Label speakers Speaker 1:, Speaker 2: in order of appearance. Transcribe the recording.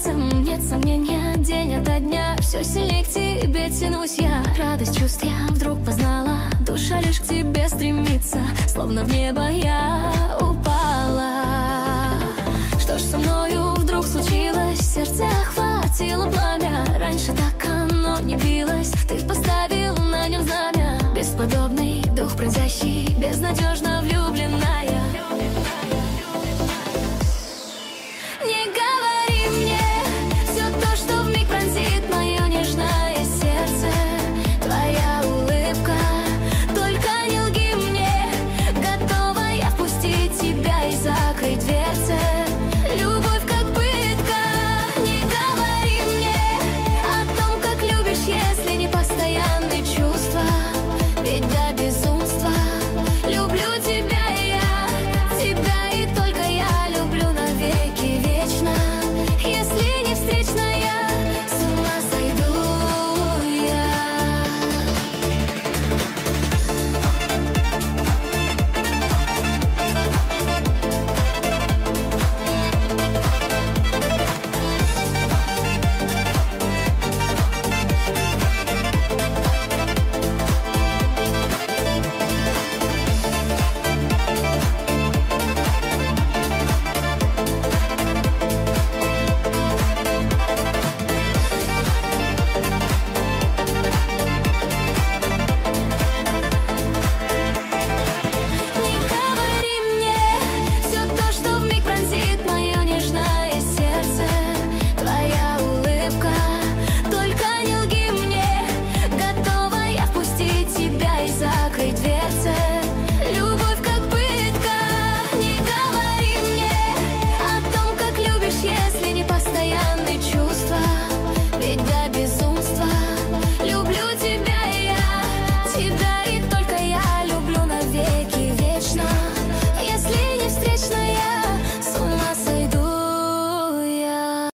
Speaker 1: сердцем нет сомнения. День ото дня все сильнее к тебе тянусь я. Радость чувств я вдруг познала. Душа лишь к тебе стремится, словно в небо я упала. Что ж со мною вдруг случилось? Сердце охватило пламя. Раньше так оно не билось. Ты поставил на нем знамя. Бесподобный дух, пронзящий безнадежно в любви.